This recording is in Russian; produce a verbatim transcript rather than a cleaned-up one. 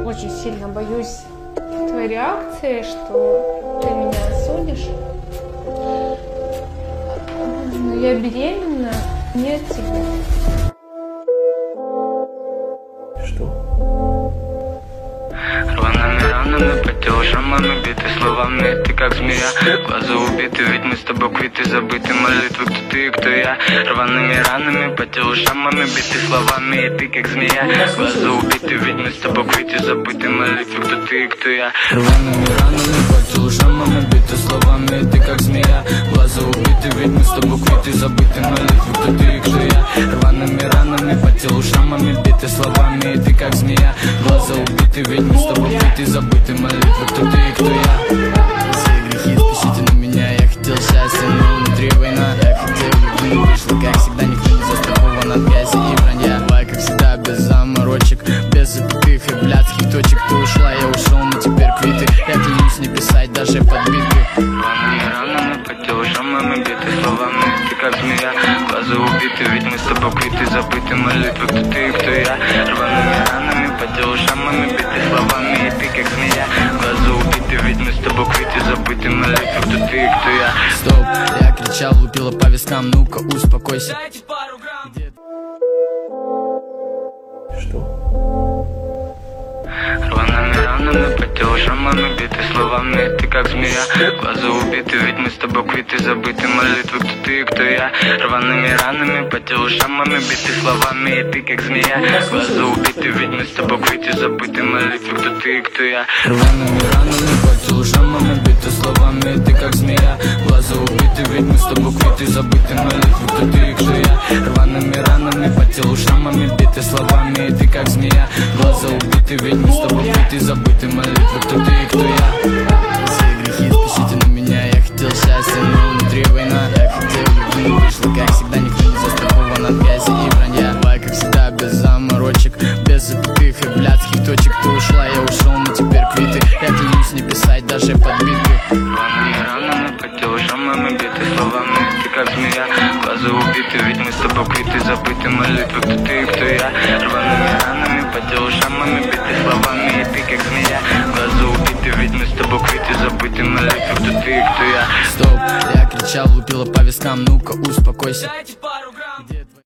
очень сильно боюсь твоей реакции, что ты меня осудишь. Но я беременна не от тебя. Что? Рваными ранами, по телу шрамами, биты словами, ты как змея. Глаза убиты, ведь мы с тобой квиты, забыты молитвы, кто ты и кто я. Рваными ранами, по телу шрамами, биты словами, и ты как змея. Глаза убиты, ведь мы с тобой квиты, забыты молитвы, кто ты и кто я. Рваными ранами, по телу шрамами, биты словами, и ты как змея. Глаза убиты, ведь мы с тобой квиты, забыты молитвы, кто ты и кто я. Рваными ранами, по телу шрамами, биты словами, и ты как змея. Глаза убиты, ведь мы с тобой квиты, забыты молитвы, кто ты и кто я. Все грехи спишите на меня, я хотел счастья, но внутри война. Я хотел любви, но вышло как всегда, никто не застрахован от грязи и вранья. Давай, как всегда, без заморочек, без запятых и блядских точек. Ты ушла, я ушел, но теперь квиты. Я клянусь не писать даже подбитки. Рваными ранами, по телу шрамами, биты словами, ты как змея. Глаза убиты, ведь мы с тобой квиты, забыты молитвы, кто ты и кто я. Рваными ранами, по телу шрамами, биты словами, и ты как змея. Глаза убиты, ведь мы с тобой квиты, забыты молитвы, кто ты и кто я. Стоп, я кричал, лупила по вискам, ну-ка успокойся. Что? Рваными ранами, по телу шрамами, биты словами, ты как змея. Глаза убиты, ведь мы с тобой квиты, забыты молитвы, кто ты и кто я. Рваными ранами, по телу шрамами, биты словами, и ты как змея. Глаза убиты, ведь мы с тобой квиты, забыты молитвы, кто ты и кто я. Рваными ранами, по телу шрамами, биты словами, ты как змея. Глаза убиты, ведь мы с тобой квиты, забыты молитвы, кто ты и кто я. Рваными ранами, по телу шрамами, биты словами, и ты как змея. Глаза убиты, ведь мы с тобой квиты, забыты молитвы, кто ты и кто я. Все грехи спишите на меня, я хотел счастья, но внутри война. Я хотел любви, но вышло как всегда, никто не застрахован от грязи и вранья. Давай, как всегда, без заморочек, без запятых и блядских точек. Ты ушла, я ушел, но теперь квиты. Я клянусь не писать даже подбитки. Рваными ранами, по телу шрамами, биты словами, ты как змея. Глаза убиты, ведь мы с тобой квиты, забыты молитвы, кто ты и кто я. Рваными ранами, по телу шрамами, биты словами, и ты как змея. Глаза убиты, ведь мы с тобой квиты, забыты молитвы, кто ты и кто я. Стоп, я кричал, лупила по вискам, ну-ка успокойся.